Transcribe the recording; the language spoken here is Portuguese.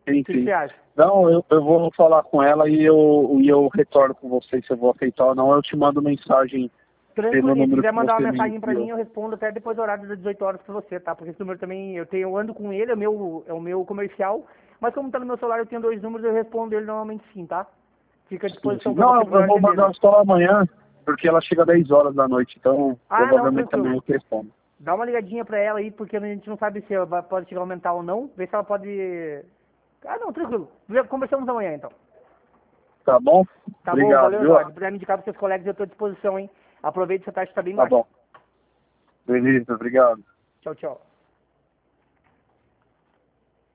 Sim, O que sim. você acha? Não, eu vou falar com ela e eu retorno com você se eu vou aceitar ou não. Eu te mando mensagem pelo Tranquilo, se número quiser que mandar uma você me mensagem pra mim, enviou. eu respondo até depois do horário das 18 horas pra você, tá? Porque esse número também, eu ando com ele, é o meu comercial, mas como tá no meu celular, eu tenho 2 números, eu respondo ele normalmente sim, tá? Fica à Sim, sim. disposição pra Não, você eu pro horário vou que você mandar entender. só amanhã, porque ela chega às 10 horas da noite, então Ah, não, provavelmente amanhã tranquilo. eu te respondo. Dá uma ligadinha pra ela aí, porque a gente não sabe se ela pode chegar a aumentar ou não. Vê se ela pode... Ah, não, tranquilo. Conversamos amanhã, então. Tá bom? Tá bom, Obrigado, valeu, viu? Eduardo. Se puder me indicar pros seus colegas, eu tô à disposição, hein. Aproveite, essa taxa tá bem Tá baixa. bom. Beleza, obrigado. Tchau, tchau.